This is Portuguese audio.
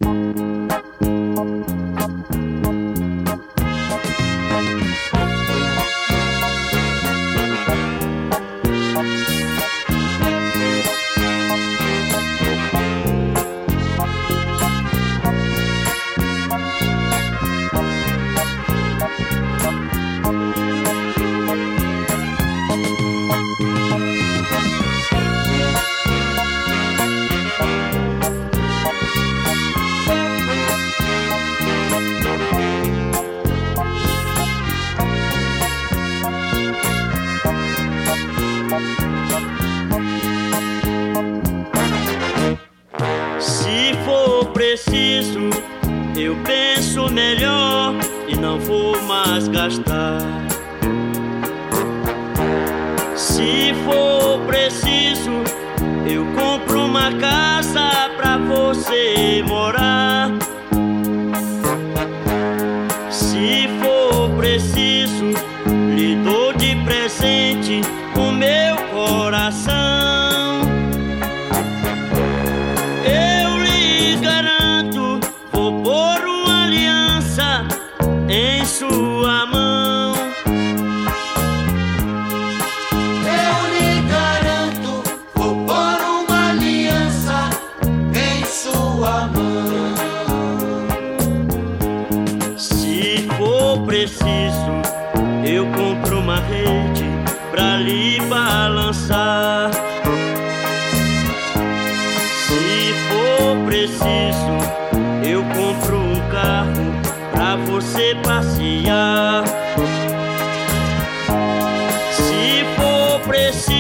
Se for preciso, eu penso melhor e não vou mais gastar. Se for preciso, eu compro uma casa pra você morar. Se for preciso, lhe dou de presente o meu coração. Eu lhe garanto, vou pôr uma aliança em sua mão. Eu lhe garanto, vou pôr uma aliança em sua mão. Se for preciso, eu compro uma rede pra lhe balançar. Se for preciso, eu compro um carro pra você passear. Se for preciso,